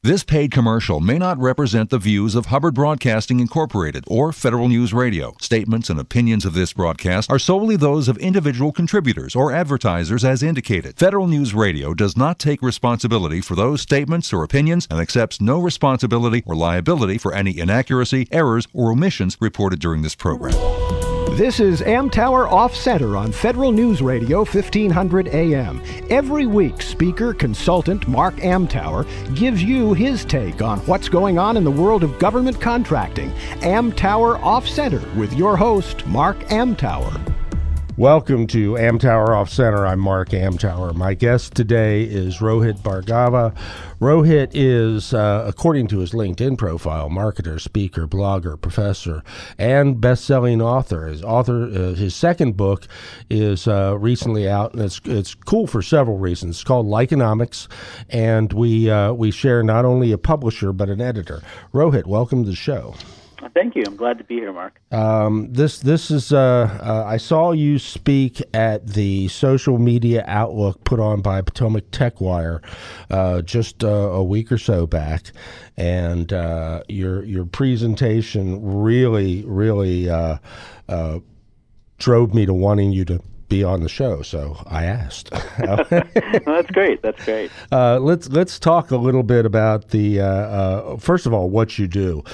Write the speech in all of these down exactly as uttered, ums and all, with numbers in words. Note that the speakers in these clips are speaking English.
This paid commercial may not represent the views of Hubbard Broadcasting Incorporated or Federal News Radio. Statements and opinions of this broadcast are solely those of individual contributors or advertisers as indicated. Federal News Radio does not take responsibility for those statements or opinions and accepts no responsibility or liability for any inaccuracy, errors, or omissions reported during this program. This is Amtower Off Center on Federal News Radio fifteen hundred A M. Every week, speaker consultant Mark Amtower gives you his take on what's going on in the world of government contracting. Amtower Off Center with your host, Mark Amtower. Welcome to Amtower Off Center. I'm Mark Amtower. My guest today is Rohit Bhargava. Rohit is, uh, according to his LinkedIn profile, marketer, speaker, blogger, professor, and best-selling author. His author, uh, his second book is uh, recently out, and it's it's cool for several reasons. It's called Likeonomics, and we uh, we share not only a publisher but an editor. Rohit, welcome to the show. Thank you. I'm glad to be here, Mark. Um, this this is uh, uh, I saw you speak at the Social Media Outlook put on by Potomac Tech Wire uh, just uh, a week or so back, and uh, your your presentation really really uh, uh, drove me to wanting you to be on the show, so I asked. Well, that's great. That's great. Uh, let's let's talk a little bit about the uh, uh, first of all what you do.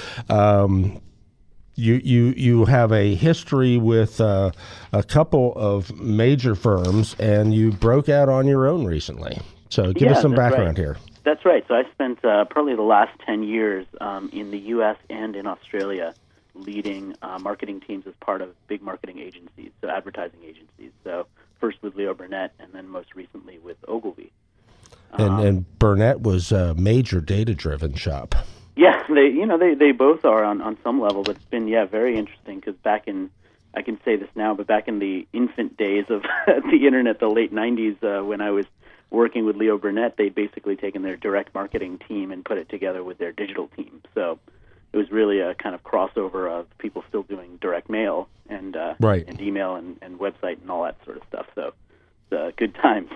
Um, you you you have a history with uh, a couple of major firms, and you broke out on your own recently. So give yeah, us some that's background right. here. That's right. So I spent uh, probably the last ten years um, in the U S and in Australia, leading uh, marketing teams as part of big marketing agencies, so advertising agencies. So first with Leo Burnett, and then most recently with Ogilvy. And, Um, and Burnett was a major data-driven shop. Yeah, they you know they, they both are on, on some level, but it's been yeah very interesting because back in I can say this now, but back in the infant days of the internet, the late nineties, uh, when I was working with Leo Burnett, they'd basically taken their direct marketing team and put it together with their digital team. So it was really a kind of crossover of people still doing direct mail and uh, right. and email and, and website and all that sort of stuff. So it's uh, good times.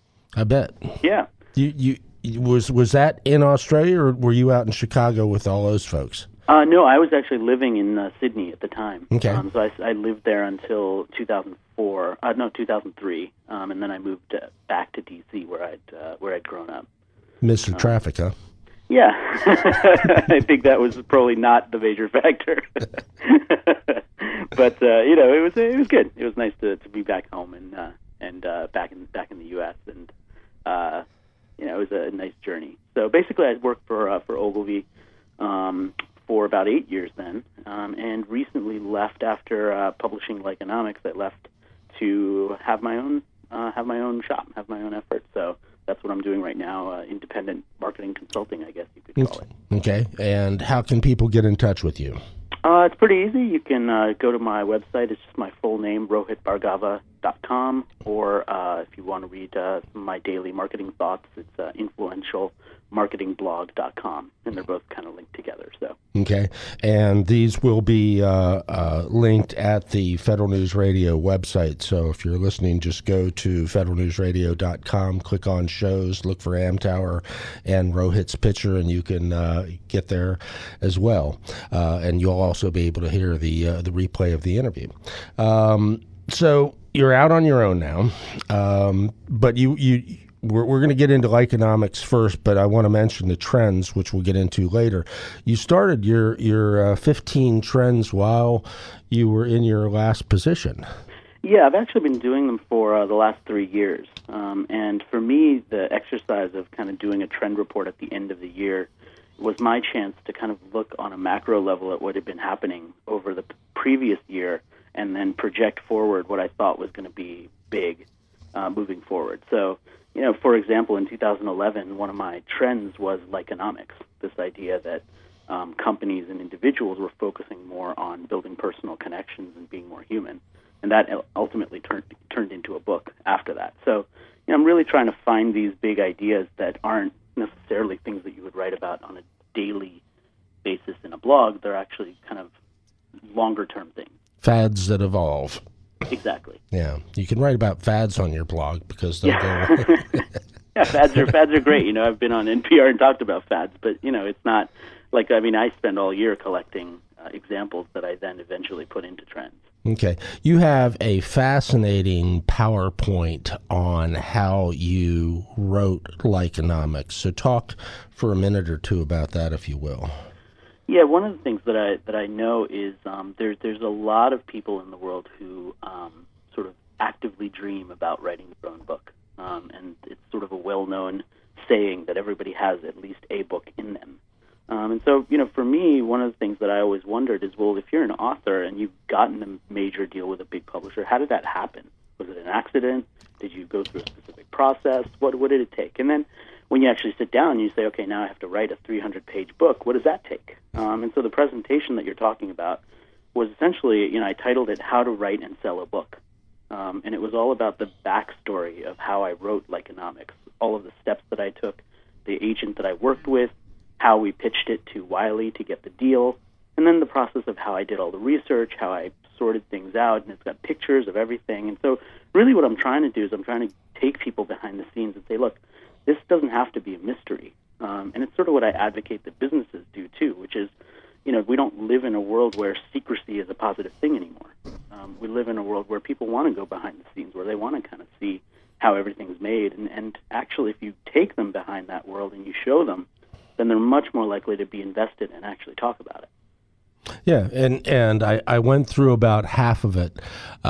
I bet. Yeah. You you was was that in Australia, or were you out in Chicago with all those folks? Uh, no, I was actually living in uh, Sydney at the time. Okay. Um, so I, I lived there until two thousand four. Uh, no, two thousand three, um, and then I moved uh, back to D C where I'd uh, where I'd grown up. Mister Um, Traffic, huh? Yeah, I think that was probably not the major factor. But uh, you know, it was it was good. It was nice to, to be back home and uh, and uh, back in back in the U S and uh, you know, it was a nice journey. So basically, I worked for uh, for Ogilvy um, for about eight years then, um, and recently left after uh, publishing Likeonomics. I left to have my own uh, have my own shop, have my own effort. So that's what I'm doing right now, uh, independent marketing consulting, I guess you could call it. Okay, and how can people get in touch with you? Uh, it's pretty easy. You can uh, go to my website. It's just my full name, rohit bhargava dot com, or uh, if you want to read uh, some of my daily marketing thoughts, it's uh, influential marketing blog dot com, and they're both kind of linked together. So Okay, and these will be uh, uh, linked at the Federal News Radio website. So if you're listening, just go to federal news radio dot com, click on shows, look for Amtower and Rohit's picture, and you can uh, get there as well. Uh, and you'll also be able to hear the uh, the replay of the interview. Um, so you're out on your own now, um, but you you. We're, we're going to get into Likeonomics first, but I want to mention the trends, which we'll get into later. You started your your uh, fifteen trends while you were in your last position. yeah, I've actually been doing them for uh, the last three years. Um, and for me, the exercise of kind of doing a trend report at the end of the year was my chance to kind of look on a macro level at what had been happening over the previous year and then project forward what I thought was going to be big uh, moving forward. So, you know, for example, in two thousand eleven, one of my trends was Likeonomics, this idea that um, companies and individuals were focusing more on building personal connections and being more human. And that ultimately turned turned into a book after that. So, you know, I'm really trying to find these big ideas that aren't necessarily things that you would write about on a daily basis in a blog. They're actually kind of longer-term things. Fads that evolve. Exactly. Yeah, you can write about fads on your blog because they'll Yeah. go. Yeah, yeah, fads are fads are great. You know, I've been on N P R and talked about fads, but you know, it's not like, I mean, I spend all year collecting uh, examples that I then eventually put into trends. Okay. You have a fascinating PowerPoint on how you wrote Likeonomics. So talk for a minute or two about that, if you will. Yeah, one of the things that I that I know is um, there, there's a lot of people in the world who um, sort of actively dream about writing their own book. Um, and it's sort of a well-known saying that everybody has at least a book in them. Um, and so, you know, for me, one of the things that I always wondered is, well, if you're an author and you've gotten a major deal with a big publisher, how did that happen? Was it an accident? Did you go through a specific process? What what did it take? And then when you actually sit down and you say, okay, now I have to write a three hundred page book, what does that take? Um, and so the presentation that you're talking about was essentially, you know, I titled it How to Write and Sell a Book. Um, and it was all about the backstory of how I wrote Likeonomics, all of the steps that I took, the agent that I worked with, how we pitched it to Wiley to get the deal, and then the process of how I did all the research, how I sorted things out, and it's got pictures of everything. And so really what I'm trying to do is I'm trying to take people behind the scenes and say, look, this doesn't have to be a mystery. Um, and it's sort of what I advocate that businesses do too, which is, you know, we don't live in a world where secrecy is a positive thing anymore. Um, we live in a world where people want to go behind the scenes, where they want to kind of see how everything's made. And, and actually, if you take them behind that world and you show them, then they're much more likely to be invested and actually talk about it. Yeah, and and I, I went through about half of it,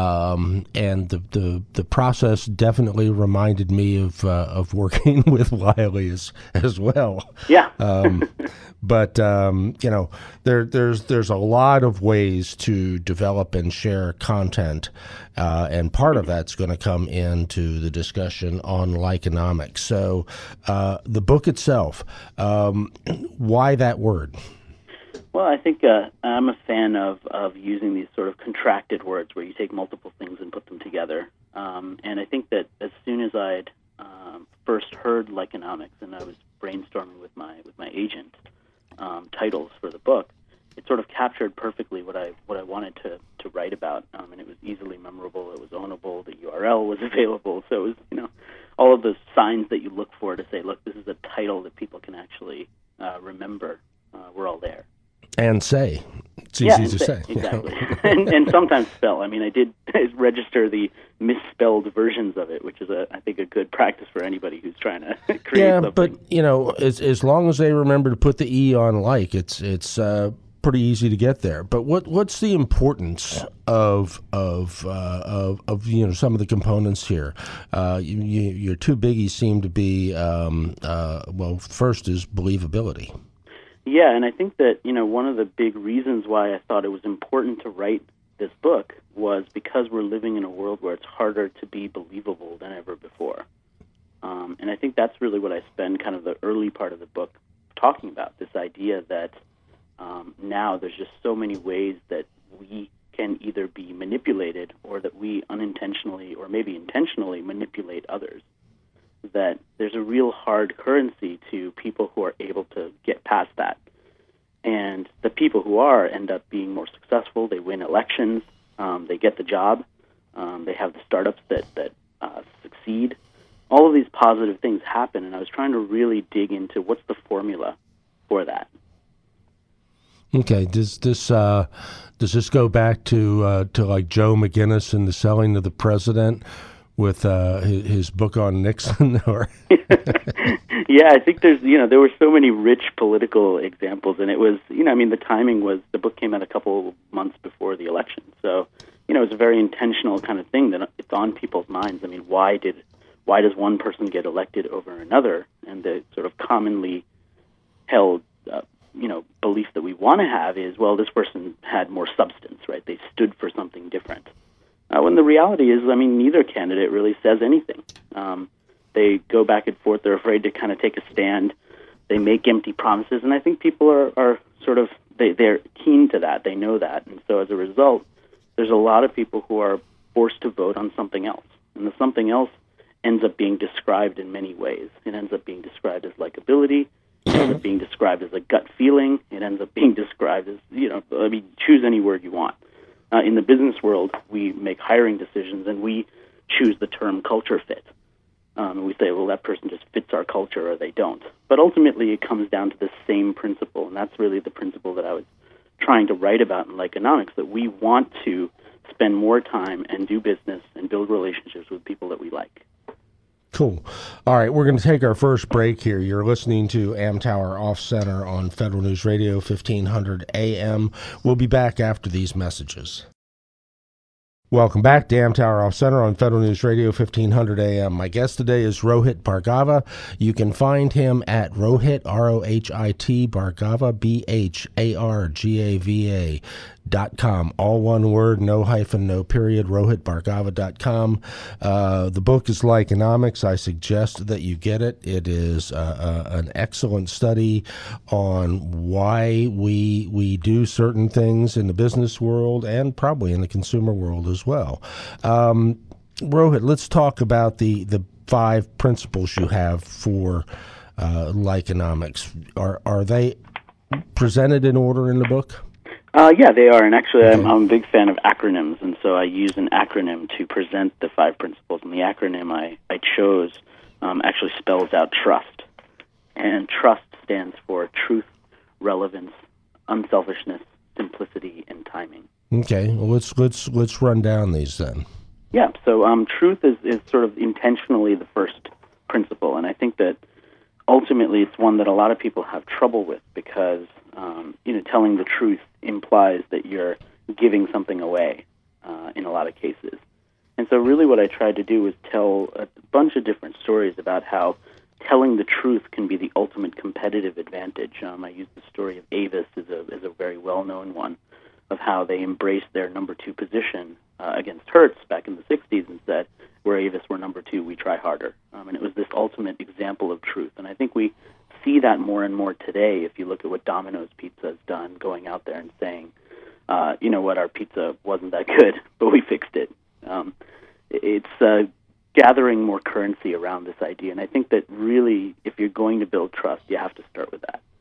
um, and the, the the process definitely reminded me of uh, of working with Wiley as as well. Yeah. um, but um, you know, there there's there's a lot of ways to develop and share content, uh, and part of that's going to come into the discussion on Likeonomics. So, uh, the book itself, um, why that word? Well, I think uh, I'm a fan of, of using these sort of contracted words where you take multiple things and put them together. Um, and I think that as soon as I'd um, first heard Likeonomics and I was brainstorming with my with my agent um, titles for the book, it sort of captured perfectly what I what I wanted to, to write about. Um, and it was easily memorable. It was ownable. The U R L was available. So it was, you know, all of those signs that you look for to say, look, this is a title that people can actually uh, remember. Uh, were all there. And say. It's easy yeah, to say, say. Exactly. and, and sometimes spell. I mean, I did register the misspelled versions of it, which is, a, I think, a good practice for anybody who's trying to create yeah, something. but, you know, as as long as they remember to put the E on like, it's it's uh, pretty easy to get there. But what what's the importance of of uh, of, of you know some of the components here? Uh, you, you, your two biggies seem to be, um, uh, well, first is believability. Yeah, and I think that, you know, one of the big reasons why I thought it was important to write this book was because we're living in a world where it's harder to be believable than ever before. Um, and I think that's really what I spend kind of the early part of the book talking about, this idea that um, now there's just so many ways that we can either be manipulated or that we unintentionally or maybe intentionally manipulate others. That there's a real hard currency to people who are able to get past that. And the people who are end up being more successful. They win elections. Um, they get the job. Um, they have the startups that, that uh, succeed. All of these positive things happen, and I was trying to really dig into what's the formula for that. Okay, does this uh, does this go back to uh, to like Joe McGinnis and the Selling of the President? With uh, his, his book on Nixon, or yeah, I think there's you know there were so many rich political examples, and it was you know I mean the timing was the book came out a couple months before the election, so you know it's a very intentional kind of thing that it's on people's minds. I mean, why did why does one person get elected over another? And the sort of commonly held uh, you know belief that we want to have is, well, this person had more substance, right? They stood for something different. Uh, when the reality is, I mean, neither candidate really says anything. Um, they go back and forth. They're afraid to kind of take a stand. They make empty promises, and I think people are, are sort of, they, they're keen to that. They know that. And so as a result, there's a lot of people who are forced to vote on something else. And the something else ends up being described in many ways. It ends up being described as likability. It ends up being described as a gut feeling. It ends up being described as, you know, I mean, choose any word you want. Uh, in the business world, we make hiring decisions, and we choose the term culture fit. Um, and we say, well, that person just fits our culture or they don't. But ultimately, it comes down to the same principle, and that's really the principle that I was trying to write about in Likeonomics, that we want to spend more time and do business and build relationships with people that we like. Cool. All right, we're going to take our first break here. You're listening to Amtower Off Center on Federal News Radio, fifteen hundred A M. We'll be back after these messages. Welcome back to Amtower Off Center on Federal News Radio, fifteen hundred A M. My guest today is Rohit Bhargava. You can find him at Rohit, R O H I T, Bhargava, B H A R G A V A dot com. All one word, no hyphen, no period, rohit bhargava dot com. Uh, the book is Likeonomics. I suggest that you get it. It is uh, uh, an excellent study on why we we do certain things in the business world and probably in the consumer world as well. Um, Rohit, let's talk about the, the five principles you have for uh, Likeonomics. Are, are they presented in order in the book? Uh, yeah, they are, and actually Okay. I'm, I'm a big fan of acronyms, and so I use an acronym to present the five principles, and the acronym I, I chose um, actually spells out TRUST, and TRUST stands for truth, relevance, unselfishness, simplicity, and timing. Okay, well, let's let's let's run down these then. Yeah, so um, truth is, is sort of intentionally the first principle, and I think that ultimately it's one that a lot of people have trouble with because um, you know, telling the truth implies that you're giving something away uh, in a lot of cases. And so really what I tried to do was tell a bunch of different stories about how telling the truth can be the ultimate competitive advantage. Um, I used the story of Avis as a, as a very well-known one of how they embraced their number two position uh, against Hertz back in the sixties and said, we're Avis, we're number two, we try harder. Um, and it was this ultimate example of truth. And I think we see that more and more today if you look at what Domino's Pizza has done, going out there and saying, uh, you know what, our pizza wasn't that good, but we fixed it. Um, it's uh, gathering more currency around this idea. And I think that really, if you're going to build trust, you have to start with that.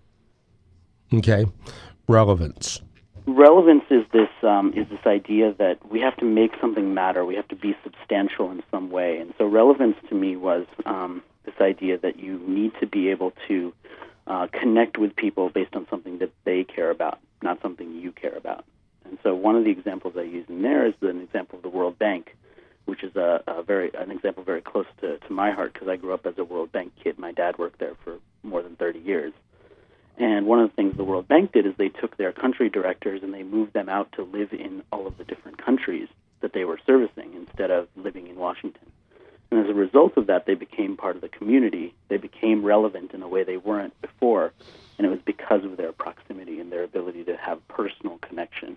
Okay, relevance. Relevance is this um, is this idea that we have to make something matter. We have to be substantial in some way. And so relevance to me was um, this idea that you need to be able to uh, connect with people based on something that they care about, not something you care about. And so one of the examples I use in there is an example of the World Bank, which is a, a very an example very close to, to my heart because I grew up as a World Bank kid. My dad worked there for more than thirty years. And one of the things the World Bank did is they took their country directors and they moved them out to live in all of the different countries that they were servicing instead of living in Washington. And as a result of that, they became part of the community. They became relevant in a way they weren't before, and it was because of their proximity and their ability to have personal connection.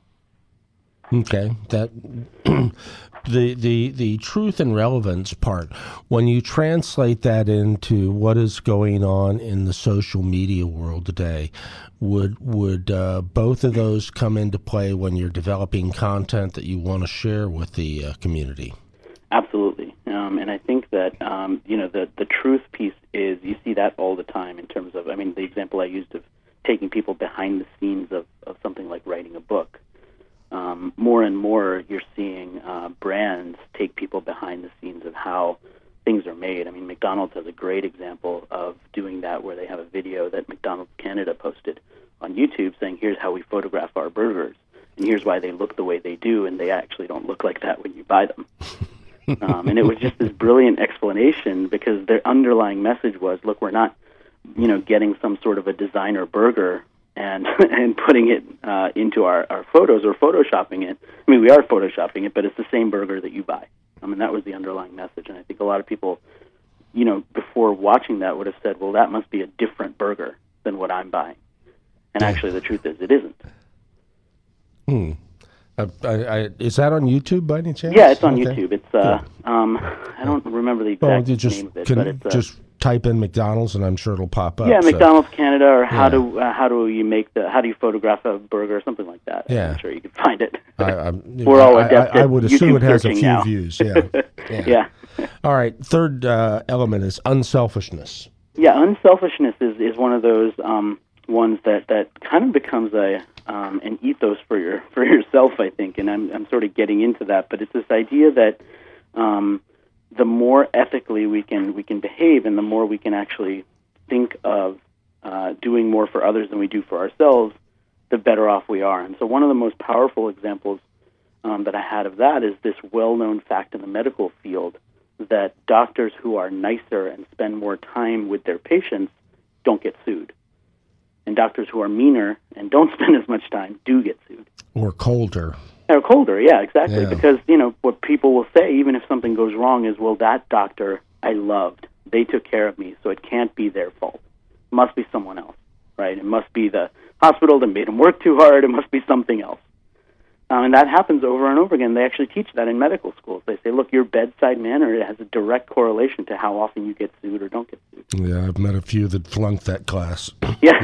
Okay, that the the the truth and relevance part. When you translate that into what is going on in the social media world today, would would uh, both of those come into play when you're developing content that you want to share with the uh, community? Absolutely, um, and I think that um, you know the the truth piece is you see that all the time in terms of I mean the example I used of taking people behind the scenes of, of something like writing a book. Um, more and more, you're seeing uh, brands take people behind the scenes of how things are made. I mean, McDonald's has a great example of doing that, where they have a video that McDonald's Canada posted on YouTube saying, "Here's how we photograph our burgers, and here's why they look the way they do, and they actually don't look like that when you buy them." um, and it was just this brilliant explanation because their underlying message was, "Look, we're not, you know, getting some sort of a designer burger." and and putting it uh, into our, our photos or photoshopping it. I mean, we are photoshopping it, but it's the same burger that you buy. I mean, that was the underlying message. And I think a lot of people, you know, before watching that would have said, well, that must be a different burger than what I'm buying. And actually, the truth is, it isn't. Hmm. Uh, I, I, is that on YouTube by any chance? Yeah, it's on okay. YouTube. It's uh, um, I don't remember the exact well, you just name of it, can but it's uh, just type in McDonald's, and I'm sure it'll pop up. yeah, so. McDonald's Canada, or how Yeah. do uh, how do you make the how do you photograph a burger or something like that. Yeah. I'm sure you can find it. I, I'm, We're all I, adept I, I at would assume YouTube it has a searching few now. views. Yeah. Yeah. yeah. All right. Third uh, element is unselfishness. Yeah, unselfishness is, is one of those um, ones that, that kind of becomes a um, an ethos for your for yourself, I think, and I'm I'm sort of getting into that. But it's this idea that um, the more ethically we can we can behave, and the more we can actually think of uh, doing more for others than we do for ourselves, the better off we are. And so one of the most powerful examples um, that I had of that is this well-known fact in the medical field that doctors who are nicer and spend more time with their patients don't get sued. And doctors who are meaner and don't spend as much time do get sued. Or colder. Or colder, yeah, exactly. Yeah. Because, you know, what people will say, even if something goes wrong, is, well, that doctor I loved. They took care of me, so it can't be their fault. It must be someone else, right? It must be the hospital that made them work too hard. It must be something else. Um, and that happens over and over again. They actually teach that in medical schools. They say, look, your bedside manner has a direct correlation to how often you get sued or don't get sued. Yeah, I've met a few that flunked that class. Yeah.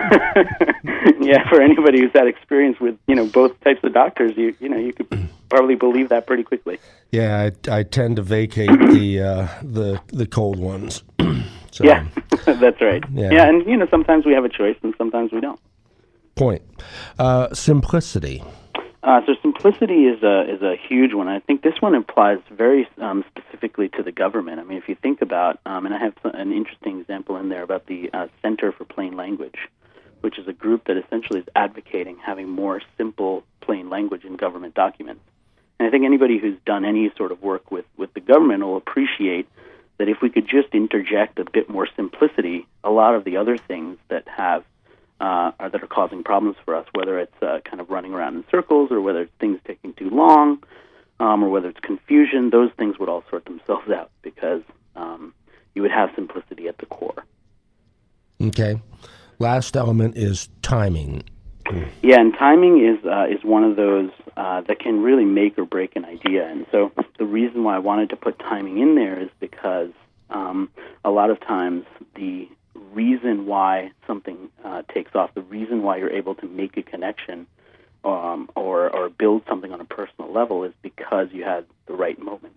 Yeah, for anybody who's had experience with, you know, both types of doctors, you you know, you could probably believe that pretty quickly. Yeah, I, I tend to vacate the uh, the the cold ones. So, yeah, that's right. Yeah. yeah, and, you know, sometimes we have a choice and sometimes we don't. Point. Uh, simplicity. Uh, so simplicity is a is a huge one. I think this one applies very um, specifically to the government. I mean, if you think about, um, and I have an interesting example in there about the uh, Center for Plain Language, which is a group that essentially is advocating having more simple, plain language in government documents. And I think anybody who's done any sort of work with, with the government will appreciate that if we could just interject a bit more simplicity, a lot of the other things that have Uh, are, that are causing problems for us, whether it's uh, kind of running around in circles or whether it's things taking too long um, or whether it's confusion, those things would all sort themselves out because um, you would have simplicity at the core. Okay. Last element is timing. Yeah, and timing is uh, is one of those uh, that can really make or break an idea. And so the reason why I wanted to put timing in there is because um, a lot of times the reason why something uh, takes off, the reason why you're able to make a connection um, or, or build something on a personal level is because you had the right moment.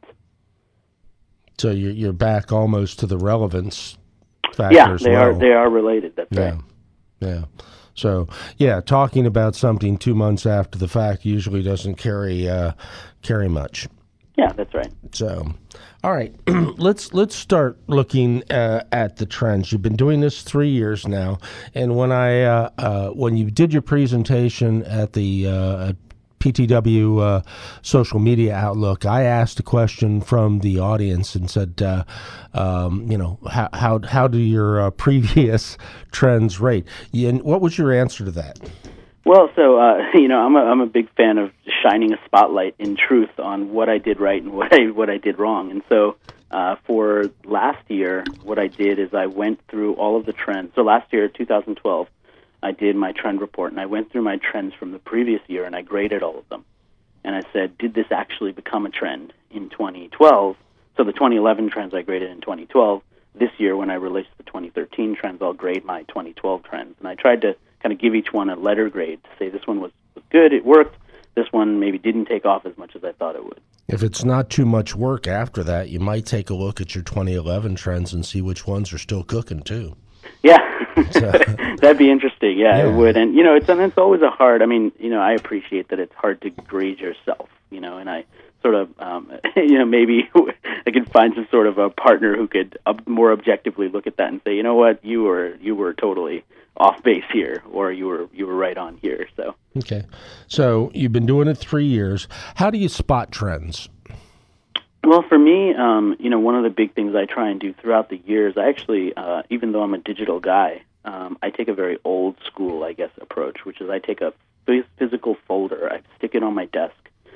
So you're, you're back almost to the relevance factor Yeah, as they well. are they are related. That's yeah. right. Yeah. So, yeah, talking about something two months after the fact usually doesn't carry uh, carry much. Yeah, that's right. So, all right, let's let's start looking uh, at the trends. You've been doing this three years now, and when I uh, uh, when you did your presentation at the uh, P T W uh, Social Media Outlook, I asked a question from the audience and said, uh, um, you know, how how how do your uh, previous trends rate? And what was your answer to that? Well, so uh, you know, I'm a I'm a big fan of shining a spotlight in truth on what I did right and what I what I did wrong. And so uh, for last year, what I did is I went through all of the trends. So last year, two thousand twelve, I did my trend report, and I went through my trends from the previous year, and I graded all of them. And I said, did this actually become a trend in twenty twelve? So the twenty eleven trends I graded in twenty twelve. This year, when I released the twenty thirteen trends, I'll grade my twenty twelve trends. And I tried to kind of give each one a letter grade to say this one was, was good, it worked. This one maybe didn't take off as much as I thought it would. If it's not too much work after that, you might take a look at your twenty eleven trends and see which ones are still cooking too. Yeah, that'd be interesting. Yeah, Yeah. it would. And, you know, it's, and it's always a hard, I mean, you know, I appreciate that it's hard to grade yourself, you know, and I sort of, um, you know, maybe I could find some sort of a partner who could ob- more objectively look at that and say, you know what, you were you were totally off base here, or you were you were right on here. So okay, so you've been doing it three years. How do you spot trends? Well, for me, um, you know, one of the big things I try and do throughout the years, I actually, uh, even though I'm a digital guy, um, I take a very old school, I guess, approach, which is I take a phys- physical folder, I stick it on my desk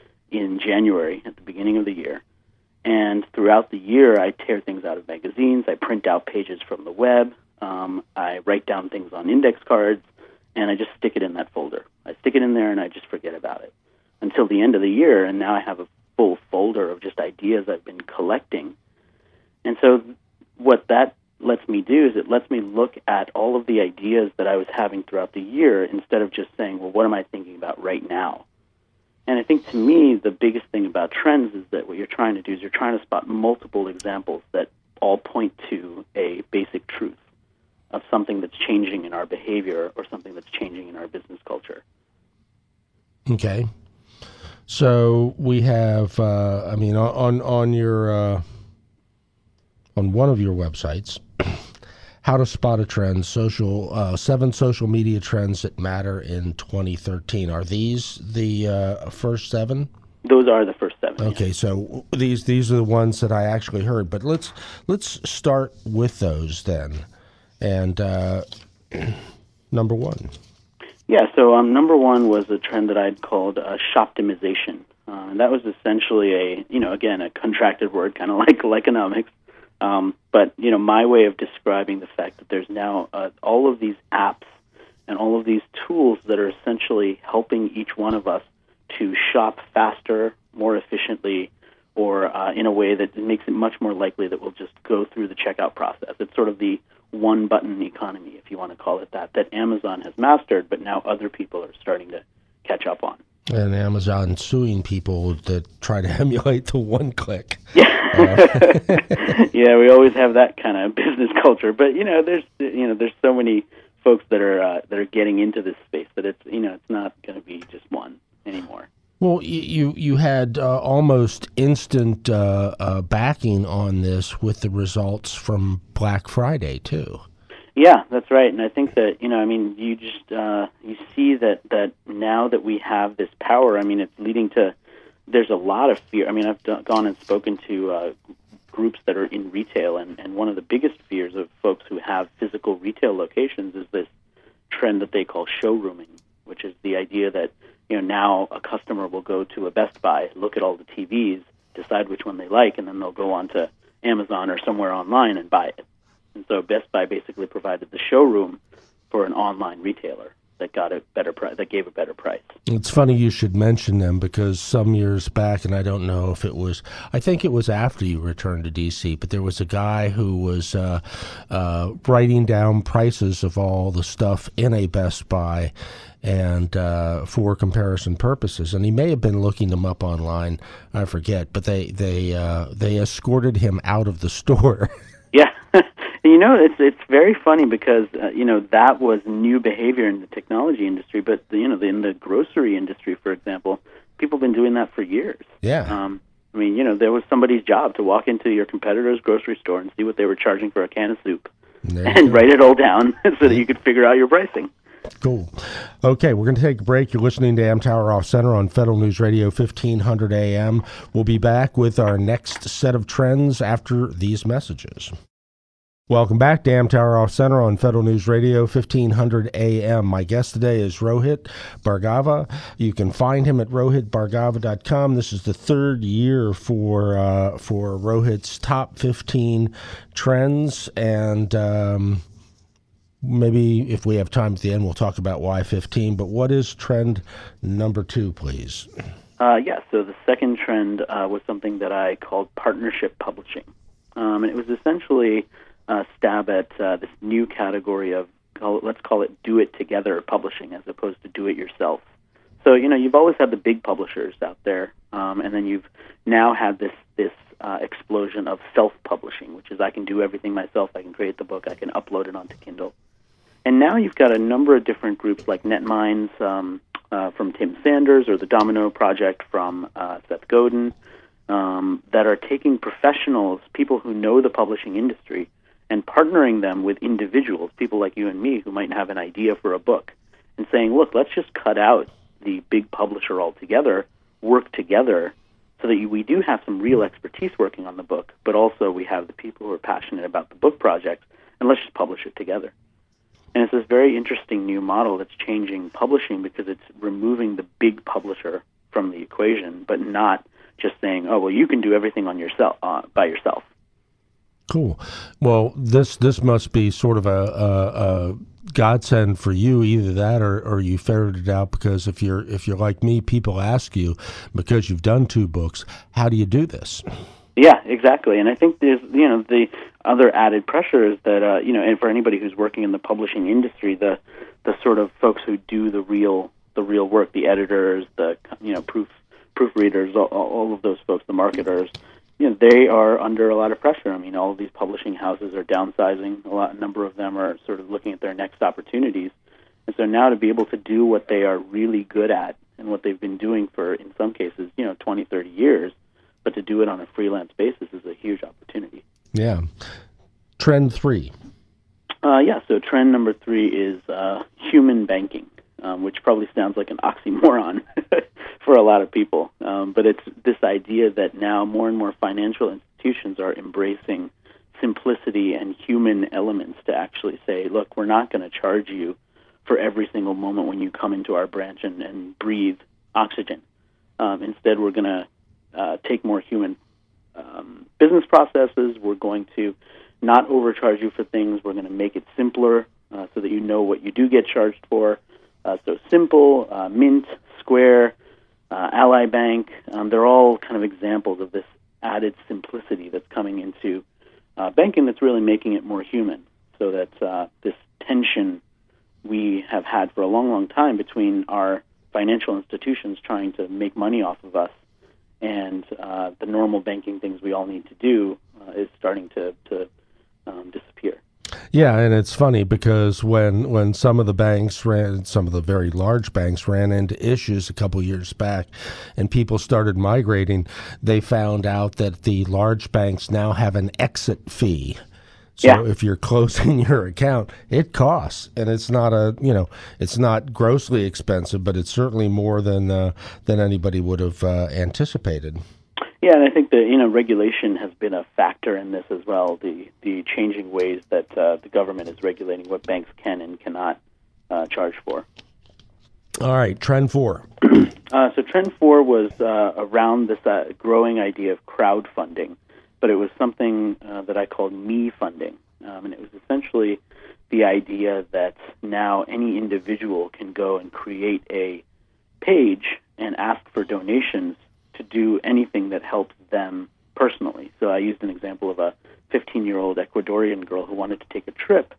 in January at the beginning of the year, and throughout the year, I tear things out of magazines, I print out pages from the web, um, I write down things on index cards, and I just stick it in that folder. I stick it in there, and I just forget about it until the end of the year, and now I have a full folder of just ideas I've been collecting. And so what that lets me do is it lets me look at all of the ideas that I was having throughout the year instead of just saying, well, what am I thinking about right now? And I think to me, the biggest thing about trends is that what you're trying to do is you're trying to spot multiple examples that all point to a basic truth of something that's changing in our behavior or something that's changing in our business culture. Okay. So we have, uh, I mean, on on your uh, on one of your websites, How to Spot a Trend, social uh, seven social media trends that matter in twenty thirteen. Are these the uh, first seven? Those are the first seven. Okay, yeah. so these these are the ones that I actually heard. But let's let's start with those then. And uh, number one. Yeah, so um, number one was a trend that I'd called uh, shoptimization. Uh, and that was essentially a, you know, again, a contracted word, kind of like like economics. Um, but, you know, my way of describing the fact that there's now uh, all of these apps and all of these tools that are essentially helping each one of us to shop faster, more efficiently, or uh, in a way that makes it much more likely that we'll just go through the checkout process. It's sort of the one-button economy, if you want to call it that, that Amazon has mastered, but now other people are starting to catch up on. And Amazon suing people that try to emulate the one-click. Yeah, uh. yeah, we always have that kind of business culture. But you know, there's you know, there's so many folks that are uh, that are getting into this space that it's you know, it's not going to be just one anymore. Well, you you had uh, almost instant uh, uh, backing on this with the results from Black Friday too. Yeah, that's right, and I think that you know, I mean, you just uh, you see that, that now that we have this power, I mean, it's leading to there's a lot of fear. I mean, I've done, gone and spoken to uh, groups that are in retail, and, and one of the biggest fears of folks who have physical retail locations is this trend that they call showrooming, which is the idea that you know now a customer will go to a Best Buy, look at all the T Vs, decide which one they like, and then they'll go on to Amazon or somewhere online and buy it. And so Best Buy basically provided the showroom for an online retailer that got a better price, that gave a better price. It's funny you should mention them because some years back, and I don't know if it was, I think it was after you returned to D C, but there was a guy who was uh, uh, writing down prices of all the stuff in a Best Buy and uh, for comparison purposes, and he may have been looking them up online, I forget, but they they uh, they escorted him out of the store. Yeah. You know, it's it's very funny because uh, you know that was new behavior in the technology industry, but the, you know in the grocery industry, for example, people have been doing that for years. Yeah. Um, I mean, you know, there was somebody's job to walk into your competitor's grocery store and see what they were charging for a can of soup, and go. Write it all down so that you could figure out your pricing. Cool. Okay, we're going to take a break. You're listening to Amtower Off Center on Federal News Radio, fifteen hundred A M. We'll be back with our next set of trends after these messages. Welcome back to Amtower Off Center on Federal News Radio, fifteen hundred A M. My guest today is Rohit Bhargava. You can find him at rohit bhargava dot com. This is the third year for uh, for Rohit's top fifteen trends, and um, maybe if we have time at the end, we'll talk about why fifteen. But what is trend number two, please? Uh, yeah, so the second trend uh, was something that I called partnership publishing. Um, and it was essentially Uh, stab at uh, this new category of, call it, let's call it do-it-together publishing as opposed to do-it-yourself. So, you know, you've always had the big publishers out there, um, and then you've now had this this uh, explosion of self-publishing, which is I can do everything myself. I can create the book. I can upload it onto Kindle. And now you've got a number of different groups like NetMinds um, uh, from Tim Sanders or the Domino Project from uh, Seth Godin um, that are taking professionals, people who know the publishing industry, and partnering them with individuals, people like you and me, who might have an idea for a book, and saying, look, let's just cut out the big publisher altogether, work together, so that we do have some real expertise working on the book, but also we have the people who are passionate about the book project, and let's just publish it together. And it's this very interesting new model that's changing publishing because it's removing the big publisher from the equation, but not just saying, oh, well, you can do everything on yourself uh, by yourself. Cool. Well, this this must be sort of a, a, a godsend for you, either that or, or you ferreted it out, because if you're if you're like me, people ask you, because you've done two books, how do you do this? Yeah, exactly. And I think there's, you know, the other added pressure is that, uh, you know, and for anybody who's working in the publishing industry, the the sort of folks who do the real the real work, the editors, the, you know, proof proofreaders, all, all of those folks, the marketers, you know, they are under a lot of pressure. I mean, all of these publishing houses are downsizing. A lot, a number of them are sort of looking at their next opportunities. And so now to be able to do what they are really good at and what they've been doing for, in some cases, you know, twenty, thirty years, but to do it on a freelance basis is a huge opportunity. Yeah. Trend three. Uh, yeah, so trend number three is uh, human banking, um, which probably sounds like an oxymoron for a lot of people. Um, but it's this idea that now more and more financial institutions are embracing simplicity and human elements to actually say, look, we're not going to charge you for every single moment when you come into our branch and, and breathe oxygen. Um, instead, we're going to uh, take more human um, business processes. We're going to not overcharge you for things. We're going to make it simpler uh, so that you know what you do get charged for. Uh, so Simple, uh, Mint, Square, uh, Ally Bank, um, they're all kind of examples of this added simplicity that's coming into uh, banking that's really making it more human, so that uh, this tension we have had for a long, long time between our financial institutions trying to make money off of us and uh, the normal banking things we all need to do uh, is starting to, to um, disappear. Yeah, and it's funny because when when some of the banks ran, some of the very large banks ran into issues a couple years back, and people started migrating, they found out that the large banks now have an exit fee. So yeah. if you're closing your account, it costs, and it's not a you know it's not grossly expensive, but it's certainly more than uh, than anybody would have uh, anticipated. Yeah, and I think that you know regulation has been a factor in this as well. The the changing ways that uh, the government is regulating what banks can and cannot uh, charge for. All right, trend four. uh, so trend four was uh, around this uh, growing idea of crowdfunding, but it was something uh, that I called me funding, um, and it was essentially the idea that now any individual can go and create a page and ask for donations to do anything that helps them personally. So I used an example of a fifteen-year-old Ecuadorian girl who wanted to take a trip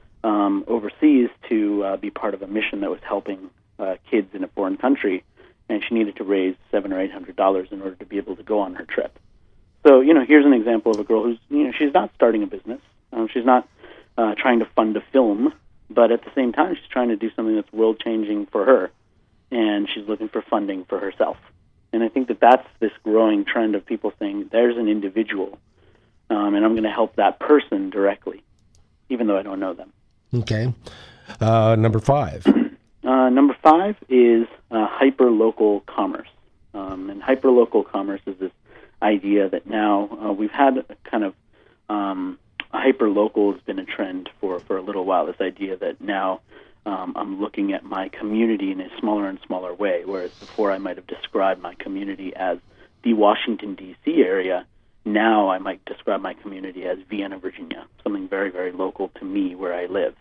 um, overseas to uh, be part of a mission that was helping uh, kids in a foreign country, and she needed to raise seven or eight hundred dollars in order to be able to go on her trip. So you know, here's an example of a girl who's you know she's not starting a business, um, she's not uh, trying to fund a film, but at the same time she's trying to do something that's world-changing for her, and she's looking for funding for herself. And I think that that's this growing trend of people saying, there's an individual, um, and I'm going to help that person directly, even though I don't know them. Okay. Uh, number five. uh, number five is uh, hyper-local commerce. Um, and hyper-local commerce is this idea that now uh, we've had a kind of um, hyper-local has been a trend for, for a little while, this idea that now Um, I'm looking at my community in a smaller and smaller way, whereas before I might have described my community as the Washington, D C area. Now I might describe my community as Vienna, Virginia, something very, very local to me where I live.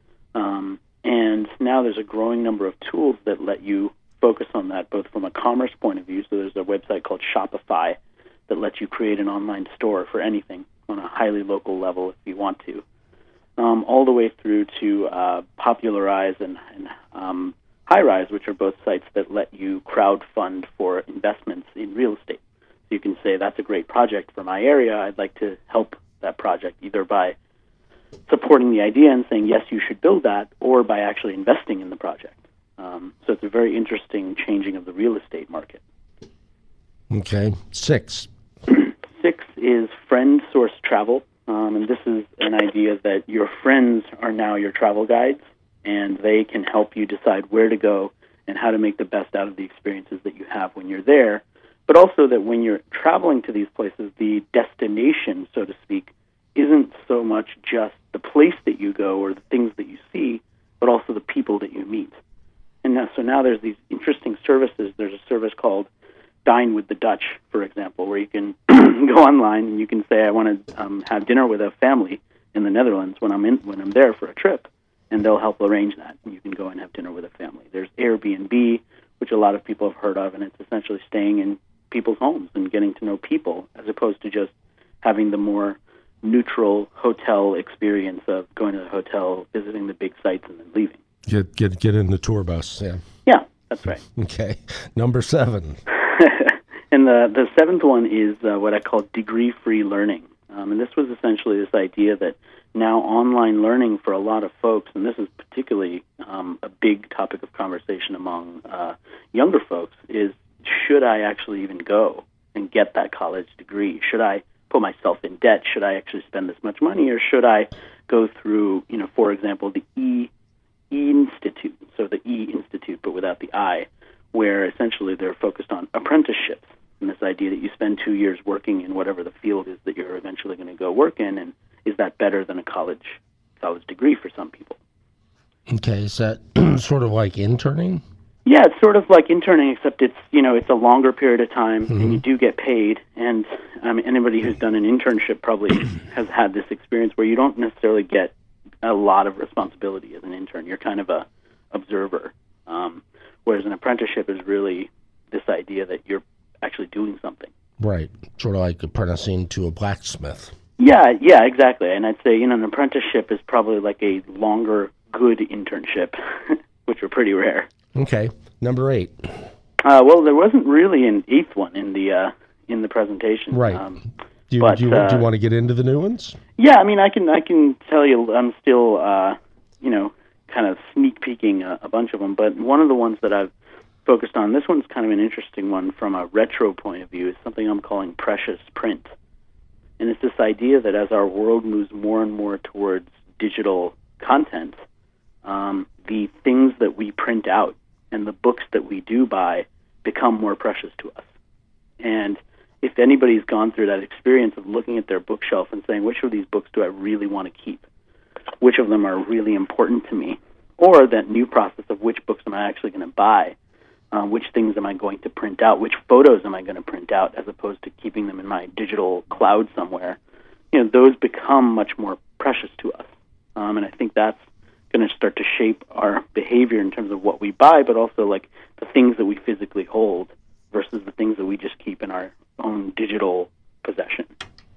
Um, and now there's a growing number of tools that let you focus on that, both from a commerce point of view. So there's a website called Shopify that lets you create an online store for anything on a highly local level if you want to. Um, all the way through to uh, Popularize and, and um, Highrise, which are both sites that let you crowdfund for investments in real estate. So you can say, that's a great project for my area. I'd like to help that project, either by supporting the idea and saying, yes, you should build that, or by actually investing in the project. Um, so it's a very interesting changing of the real estate market. Okay. Six. Six is friend-sourced travel. Um, and this is an idea that your friends are now your travel guides, and they can help you decide where to go and how to make the best out of the experiences that you have when you're there. But also that when you're traveling to these places, the destination, so to speak, isn't so much just the place that you go or the things that you see, but also the people that you meet. And now, so now there's these interesting services. There's a service called Dine with the Dutch, for example, where you can go online and you can say, I want to um, have dinner with a family in the Netherlands when I'm in when I'm there for a trip, and they'll help arrange that. And you can go and have dinner with a family. There's Airbnb, which a lot of people have heard of, and it's essentially staying in people's homes and getting to know people, as opposed to just having the more neutral hotel experience of going to the hotel, visiting the big sites, and then leaving. Get get get in the tour bus. Yeah. Yeah, that's right. Okay. Number seven. And the, the seventh one is uh, what I call degree-free learning. Um, and this was essentially this idea that now online learning for a lot of folks, and this is particularly um, a big topic of conversation among uh, younger folks, is should I actually even go and get that college degree? Should I put myself in debt? Should I actually spend this much money, or should I go through, you know, for example, the E Institute, so the E Institute, but without the I, where essentially they're focused on apprenticeships and this idea that you spend two years working in whatever the field is that you're eventually going to go work in, and is that better than a college college degree for some people? Okay, is that sort of like interning? Yeah, it's sort of like interning, except it's, you know, it's a longer period of time, mm-hmm. and you do get paid. And um, anybody who's done an internship probably has had this experience where you don't necessarily get a lot of responsibility as an intern. You're kind of a observer, um, whereas an apprenticeship is really this idea that you're actually doing something. Right, sort of like apprenticing to a blacksmith. Yeah, yeah, exactly. And I'd say, you know, an apprenticeship is probably like a longer, good internship, which are pretty rare. Okay, number eight. Uh, well, there wasn't really an eighth one in the uh, in the presentation. Right. Um, do you but, do you, uh, do you want to get into the new ones? Yeah, I mean, I can I can tell you, I'm still uh, you know kind of sneak peeking a, a bunch of them. But one of the ones that I've focused on, this one's kind of an interesting one from a retro point of view, is something I'm calling precious print, and it's this idea that as our world moves more and more towards digital content, um, the things that we print out and the books that we do buy become more precious to us. And if anybody's gone through that experience of looking at their bookshelf and saying, which of these books do I really want to keep? Which of them are really important to me? Or that new process of which books am I actually going to buy? Um, which things am I going to print out? Which photos am I going to print out as opposed to keeping them in my digital cloud somewhere? You know, those become much more precious to us. Um, and I think that's going to start to shape our behavior in terms of what we buy, but also like the things that we physically hold versus the things that we just keep in our own digital possession.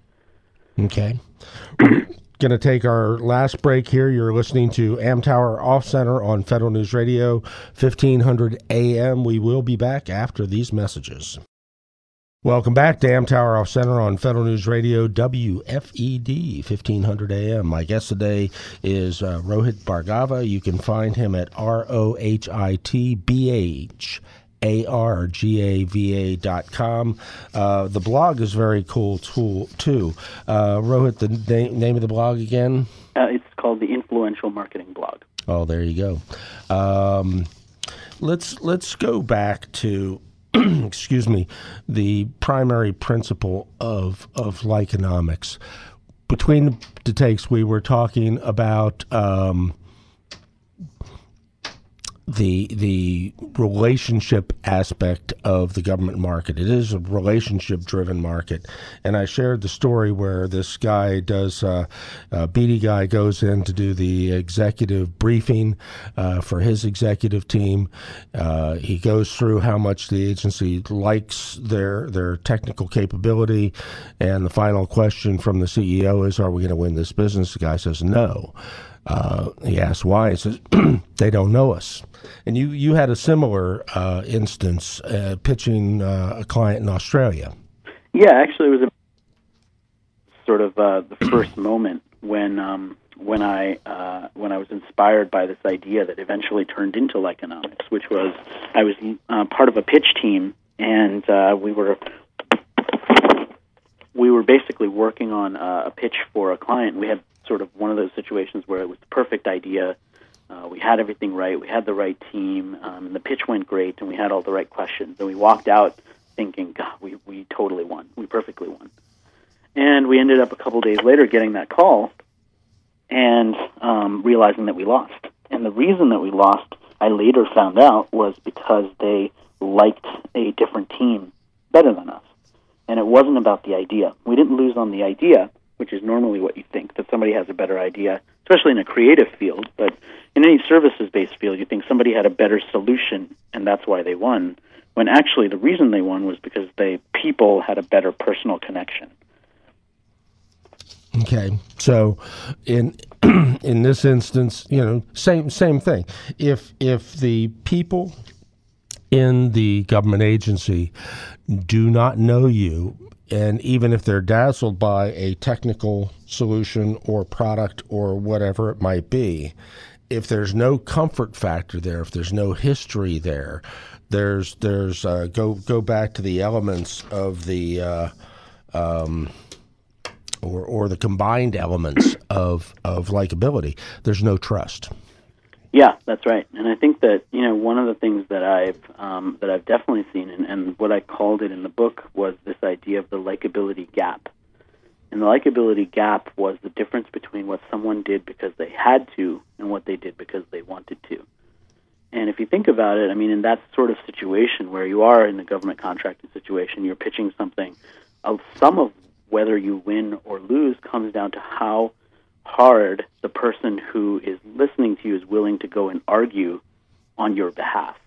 Okay. We're going to take our last break here. You're listening to Amtower Off Center on Federal News Radio, fifteen hundred A M. We will be back after these messages. Welcome back to Amtower Off Center on Federal News Radio, W F E D, fifteen hundred A M. My guest today is uh, Rohit Bhargava. You can find him at R O H I T B H A R G A V A dot com. Uh, the blog is very cool tool too. Uh, Rohit, the na- name of the blog again? Uh, it's called the Influential Marketing Blog. Oh, there you go. Um, let's let's go back to excuse me, the primary principle of of Likeonomics. Between the takes, we were talking about um, the the relationship aspect of the government market. It is a relationship-driven market, and I shared the story where this guy does, uh, uh, Beatty guy goes in to do the executive briefing uh, for his executive team. Uh, he goes through how much the agency likes their their technical capability, and the final question from the C E O is, "Are we going to win this business?" The guy says, "No." Uh, he asks why. He says, "They don't know us." And you, you had a similar uh, instance uh, pitching uh, a client in Australia. Yeah, actually, it was a sort of uh, the first moment when um, when I uh, when I was inspired by this idea that eventually turned into Likeonomics, which was I was uh, part of a pitch team, and uh, we were we were basically working on uh, a pitch for a client. We had sort of one of those situations where it was the perfect idea. Uh, we had everything right. We had the right team. Um, and the pitch went great, and we had all the right questions. And we walked out thinking, God, we, we totally won. We perfectly won. And we ended up a couple days later getting that call and um, realizing that we lost. And the reason that we lost, I later found out, was because they liked a different team better than us. And it wasn't about the idea. We didn't lose on the idea, which is normally what you think, that somebody has a better idea, especially in a creative field. But in any services-based field, you think somebody had a better solution, and that's why they won, when actually the reason they won was because they people had a better personal connection. Okay, so in in this instance, you know, same same thing. If if the people in the government agency do not know you, and even if they're dazzled by a technical solution or product or whatever it might be, if there's no comfort factor there, if there's no history there, there's there's uh, go go back to the elements of the uh, um, or or the combined elements of of likability, there's no trust. Yeah, that's right. And I think that, you know, one of the things that I've um, that I've definitely seen, and, and what I called it in the book, was this idea of the likability gap. And the likability gap was the difference between what someone did because they had to and what they did because they wanted to. And if you think about it, I mean, in that sort of situation where you are in the government contracting situation, you're pitching something, uh, some of whether you win or lose comes down to how hard the person who is listening to you is willing to go and argue on your behalf.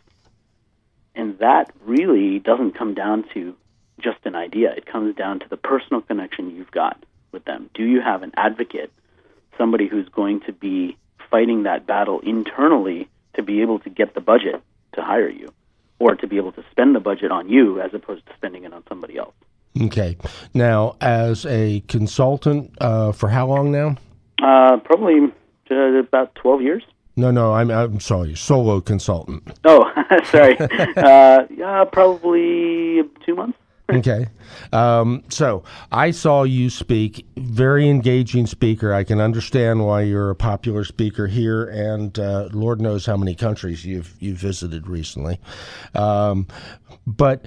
And that really doesn't come down to just an idea. It comes down to the personal connection you've got with them. Do you have an advocate, somebody who's going to be fighting that battle internally to be able to get the budget to hire you, or to be able to spend the budget on you as opposed to spending it on somebody else? Okay. Now, as a consultant, uh, for how long now? Uh, probably uh, about twelve years. No, no, I'm I'm sorry, solo consultant. Oh, sorry. uh, yeah, probably two months. Okay. Um, so I saw you speak, very engaging speaker. I can understand why you're a popular speaker here, and uh, Lord knows how many countries you've you've visited recently. Um, but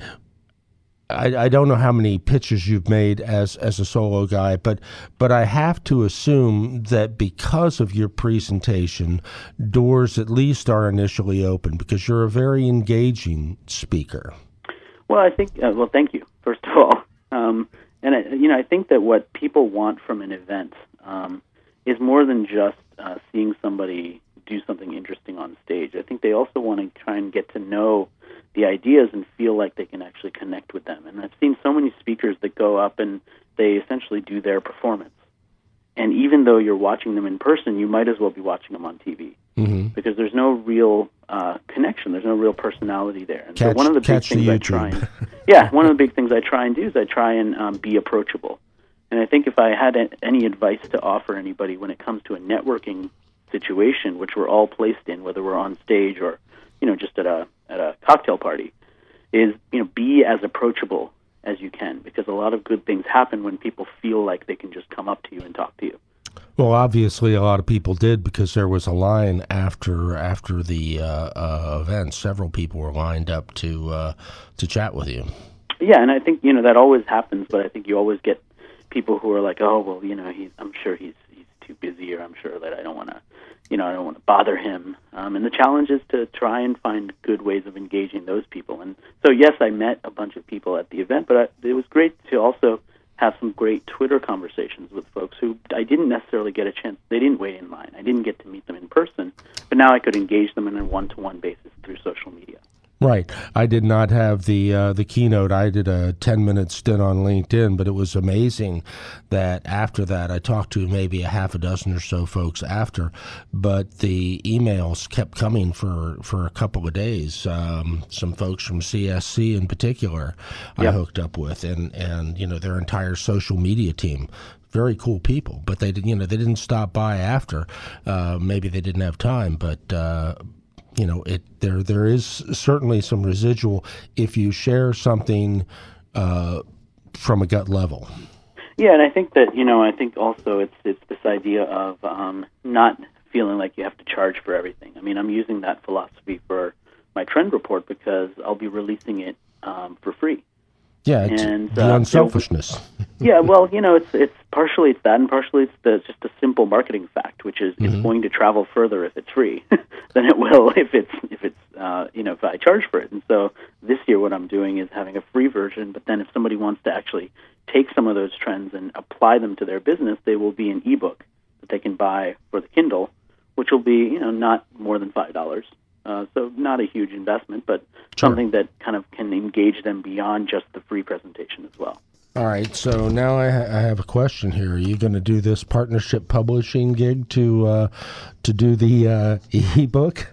I, I don't know how many pitches you've made as, as a solo guy, but but I have to assume that because of your presentation, doors at least are initially open because you're a very engaging speaker. Well, I think, uh, well, thank you, first of all. Um, and, I, you know, I think that what people want from an event um, is more than just uh, seeing somebody do something interesting on stage. I think they also want to try and get to know the ideas and feel like they can actually connect with them. And I've seen so many speakers that go up and they essentially do their performance. And even though you're watching them in person, you might as well be watching them on T V. Mm-hmm. Because there's no real uh, connection. There's no real personality there. And catch, so one of the big things I try and, yeah, one of the big things I try and do is I try and um, be approachable. And I think if I had a, any advice to offer anybody when it comes to a networking situation, which we're all placed in, whether we're on stage or, you know, just at a at a cocktail party, is, you know, be as approachable as you can, because a lot of good things happen when people feel like they can just come up to you and talk to you. Well, obviously, a lot of people did because there was a line after after the uh, uh, event. Several people were lined up to uh, to chat with you. Yeah, and I think, you know, that always happens, but I think you always get people who are like, oh, well, you know, he's, I'm sure he's he's too busy, or I'm sure that I don't want to, you know, I don't want to bother him. Um, and the challenge is to try and find good ways of engaging those people. And so, yes, I met a bunch of people at the event, but I, it was great to also have some great Twitter conversations with folks who I didn't necessarily get a chance. They didn't wait in line. I didn't get to meet them in person, but now I could engage them on a one-to-one basis through social media. Right. I did not have the uh, the keynote. I did a ten-minute stint on LinkedIn, but it was amazing that after that, I talked to maybe a half a dozen or so folks after, but the emails kept coming for, for a couple of days. Um, some folks from C S C in particular I yep. hooked up with, and, and you know, their entire social media team. Very cool people, but they did, you know, they didn't stop by after. Uh, maybe they didn't have time, but uh, you know, it there there is certainly some residual if you share something uh, from a gut level. Yeah, and I think that, you know, I think also it's it's this idea of um, not feeling like you have to charge for everything. I mean, I'm using that philosophy for my trend report because I'll be releasing it um, for free. Yeah, it's and, the uh, unselfishness. Yeah, well, you know, it's it's partially it's that, and partially it's the, just a simple marketing fact, which is mm-hmm. it's going to travel further if it's free than it will if it's if it's uh, you know, if I charge for it. And so this year, what I'm doing is having a free version. But then, if somebody wants to actually take some of those trends and apply them to their business, they will be an ebook that they can buy for the Kindle, which will be, you know, not more than five dollars. Uh, so not a huge investment, but sure. something that kind of can engage them beyond just the free presentation as well. All right, so now I, ha- I have a question here. Are you going to do this partnership publishing gig to uh, to do the uh, e-book?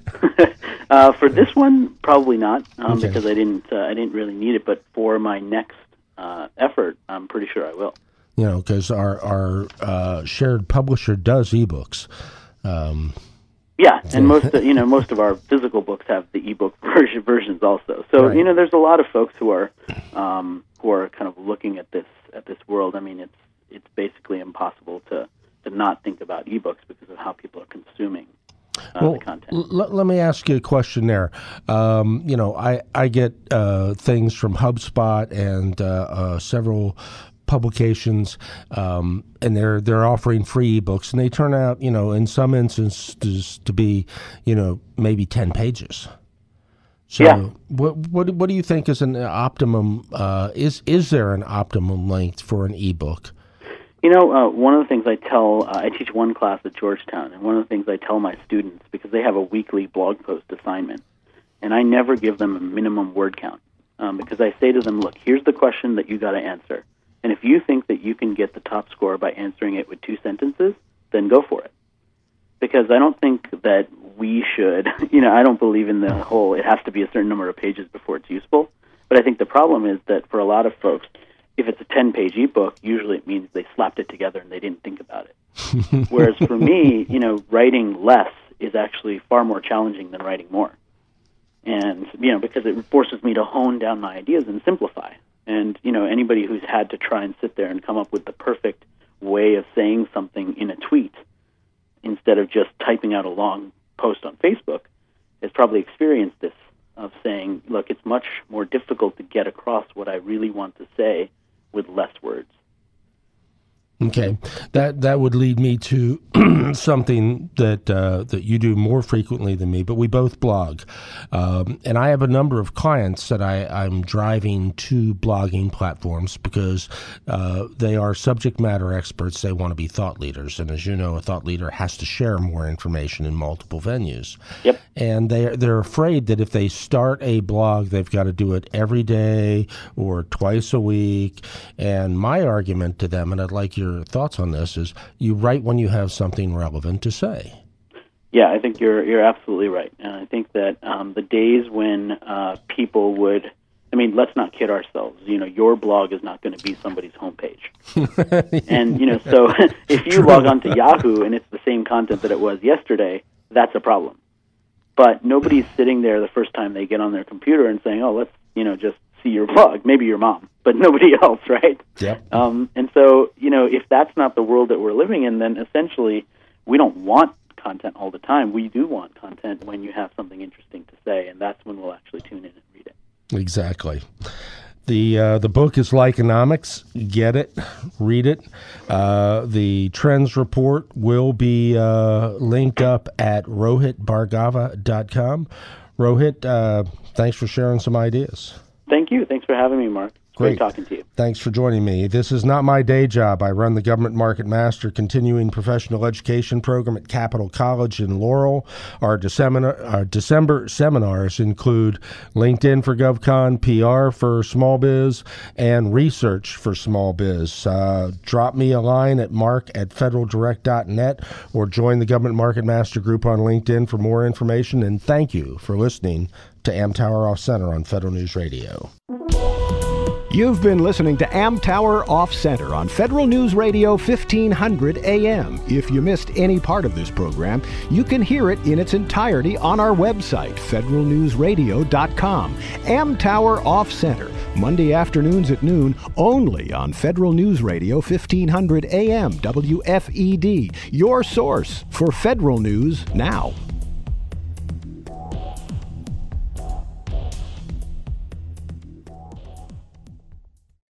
uh, for this one, probably not, um, okay. because I didn't uh, I didn't really need it. But for my next uh, effort, I'm pretty sure I will. You know, because our our uh, shared publisher does e-books. Um, Yeah, and most of, you know most of our physical books have the ebook version versions also. So right. you know, there's a lot of folks who are um, who are kind of looking at this at this world. I mean, it's it's basically impossible to, to not think about ebooks because of how people are consuming uh, well, the content. L- let me ask you a question there. Um, you know, I, I get uh, things from HubSpot and uh, uh, several publications, um, and they're they're offering free ebooks, and they turn out, you know, in some instances to be, you know, maybe ten pages. So, yeah. what what what do you think is an optimum? Uh, is is there an optimum length for an ebook? You know, uh, one of the things I tell, uh, I teach one class at Georgetown, and one of the things I tell my students, because they have a weekly blog post assignment, and I never give them a minimum word count, um, because I say to them, look, here's the question that you got to answer. And if you think that you can get the top score by answering it with two sentences, then go for it. Because I don't think that we should, you know, I don't believe in the whole, it has to be a certain number of pages before it's useful. But I think the problem is that for a lot of folks, if it's a ten-page ebook, usually it means they slapped it together and they didn't think about it. Whereas for me, you know, writing less is actually far more challenging than writing more. And, you know, because it forces me to hone down my ideas and simplify. And, you know, anybody who's had to try and sit there and come up with the perfect way of saying something in a tweet instead of just typing out a long post on Facebook has probably experienced this, of saying, look, it's much more difficult to get across what I really want to say with less words. Okay, that that would lead me to something that uh, that you do more frequently than me, but we both blog. Um, and I have a number of clients that I, I'm driving to blogging platforms because uh, they are subject matter experts. They want to be thought leaders. And as you know, a thought leader has to share more information in multiple venues. Yep. And they're, they're afraid that if they start a blog, they've got to do it every day or twice a week. And my argument to them, and I'd like your thoughts on this, is you write when you have something relevant to say. Yeah, I think you're you're absolutely right. And I think that um, the days when uh, people would, I mean, let's not kid ourselves. You know, your blog is not going to be somebody's homepage. And, you know, so if you True. log on to Yahoo and it's the same content that it was yesterday, that's a problem. But nobody's sitting there the first time they get on their computer and saying, oh, let's, you know, just see your blog. Maybe your mom, but nobody else, right? Yep. Um, and so, you know, if that's not the world that we're living in, then essentially we don't want content all the time. We do want content when you have something interesting to say, and that's when we'll actually tune in and read it. Exactly. The uh, the book is Likeonomics. Get it, read it. Uh, the Trends Report will be uh, linked up at rohit bhargava dot com. Rohit, uh, thanks for sharing some ideas. Thank you. Thanks for having me, Mark. Great talking to you. Thanks for joining me. This is not my day job. I run the Government Market Master Continuing Professional Education Program at Capital College in Laurel. Our December, our December seminars include LinkedIn for GovCon, P R for Small Biz, and Research for Small Biz. Uh, drop me a line at mark at federal direct dot net or join the Government Market Master group on LinkedIn for more information. And thank you for listening to Amtower Off Center on Federal News Radio. You've been listening to Amtower Off Center on Federal News Radio fifteen hundred A M. If you missed any part of this program, you can hear it in its entirety on our website, federal news radio dot com. Amtower Off Center, Monday afternoons at noon, only on Federal News Radio fifteen hundred A M, W F E D, your source for federal news now.